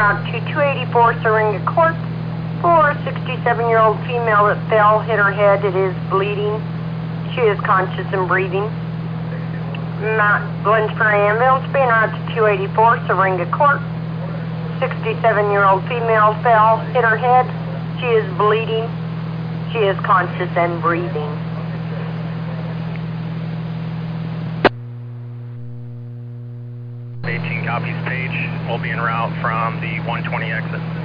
route to 284 Syringa Court for a 67-year-old female that fell, hit her head. It is bleeding. She is conscious and breathing. Mount Glenspur ambulance being route to 284 Syringa Court. 67-year-old female fell, hit her head. She is bleeding. She is conscious and breathing. Copies, Page. We'll be en route from the 120 exit.